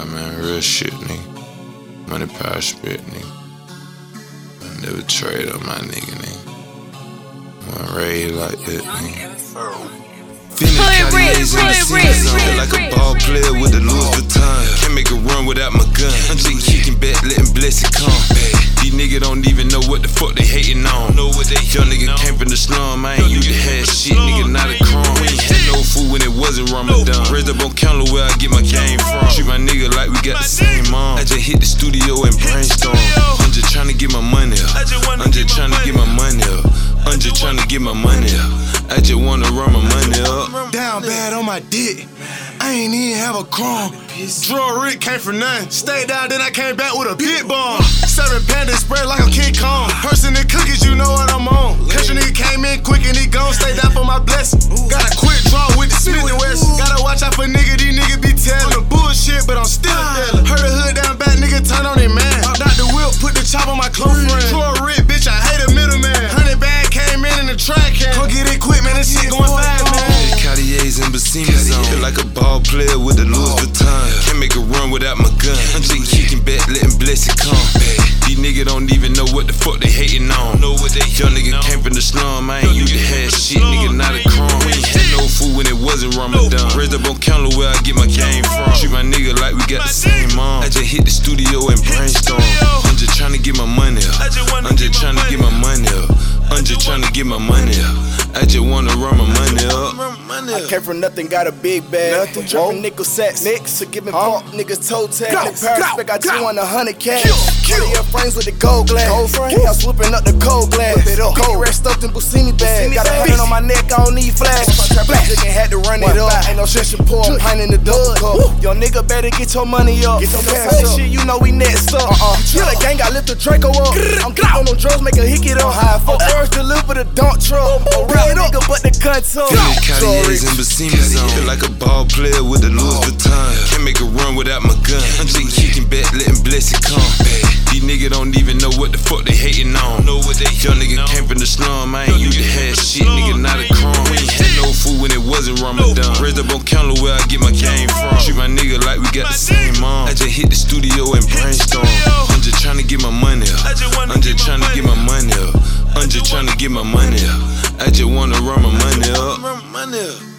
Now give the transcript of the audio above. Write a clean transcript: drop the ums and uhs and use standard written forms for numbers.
Yeah, man, real shit, nigga. Money, power, spit, nigga. I never trade on my nigga. One raid like that, nigga. Finish Cartiers in the season. Feel like a ball player with a Louis Vuitton. Can't make a run without my gun. I'm just kicking back, letting blessing come. These niggas don't even know what the fuck they hating on. Young nigga came from the slum, I ain't used to have shit, nigga, not a crumb. We ain't had no food when it wasn't Ramadan. Raised up on counter where I get my game from. Treat my nigga like we got the same mom. I just hit the studio and brainstorm. I'm just tryna get my money up. I'm just tryna get my money up. I'm just tryna get my money up. I just wanna run my money up. Down bad on my dick, I ain't even have a crumb. Drug Rick came from nothing. Stayed down, then I came back with a big bomb. 7 pandas spread like a King Kong. Person and cookies, you know what I'm on. Country nigga came in quick and he gone. Stay down for my blessing. Got a quick draw with the Smith & Wesson. Gotta watch out for nigga, these niggas be telling. The bullshit, but I'm still yelling. Heard a hood down back, nigga turn on their man. Out the whip, put the chop on my close friend. Drug Rick, bitch, I hate a middleman. 100 bag came in the track can. Come get it quick, man, this shit going fast, man. Cartiers and Bassini's on. Feel like a ball player with a Louis Vuitton. Can't make a run without my gun. I'm just kicking back, letting blessing come. These niggas don't even know what the fuck they hating on. Young nigga came from the slum, I ain't used to have shit, nigga, not a crumb. We ain't had no food when it wasn't Ramadan. Raised up on counter where I get my game from. Treat my nigga like we got the same mom. I just hit the studio and brainstorm. I'm just tryna get my money up. I'm just tryna get my money up. I'm just tryna get my money up. I just wanna run my money up. I came from nothing, got a big bag. Dropping nickel sacks. To give me pump, niggas toe tag. The respect, I just want 100 cash. One of your frames with the gold glass. I'm swooping up the cold glass. Cold red stuffed in Bussini bag. Got a 100 on my neck, I don't need flash. Chicken had to run it up. Ain't no stretch and pour, pint in the double cup. Yo nigga better get your money up. Get your cash up. Shit, you know we next up. Kill a gang, I lift the Draco up. I'm geek on them drugs, make a hick it up. First deliver the dump truck. A real nigga, but the guns up. Cartiers and Bassini's on. Feel like a ball player with a Louis Vuitton. Can't make a run without my gun. I'm just kicking back, letting blessing come. These niggas don't even know what the fuck they hating on. Young nigga came from the slum, I ain't used to have shit, nigga, not a crumb. We ain't had no food when it wasn't Ramadan. Raised up on counter where I get my game from. Treat my nigga like we got the same mom. I just hit the studio and brainstorm. I'm just tryna get my money up. I'm just tryna get my money up. I'm just tryna get my money up. I just wanna run my money up.